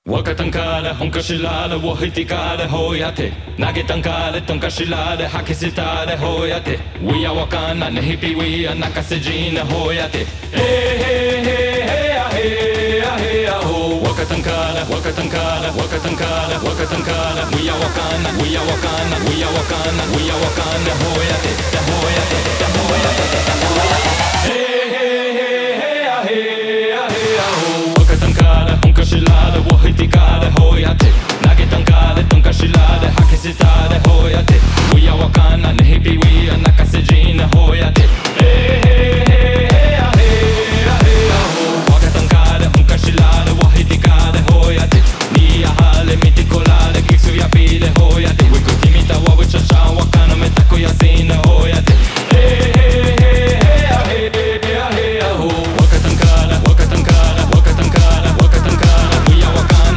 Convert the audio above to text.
若たんかれ本かしられをひてかれほやて投げたんかれとんかしられ吐き捨てたれほやて We are わかんなねひぴ We are 泣かせじなほやて Hey hey hey hey ya hey ya hey ya ho 若たんかれ若たんかれ若たんかれ若たんかれ We are わかんな We are わかんな We are わかんな We are わかんなほやてほやてほやてほやて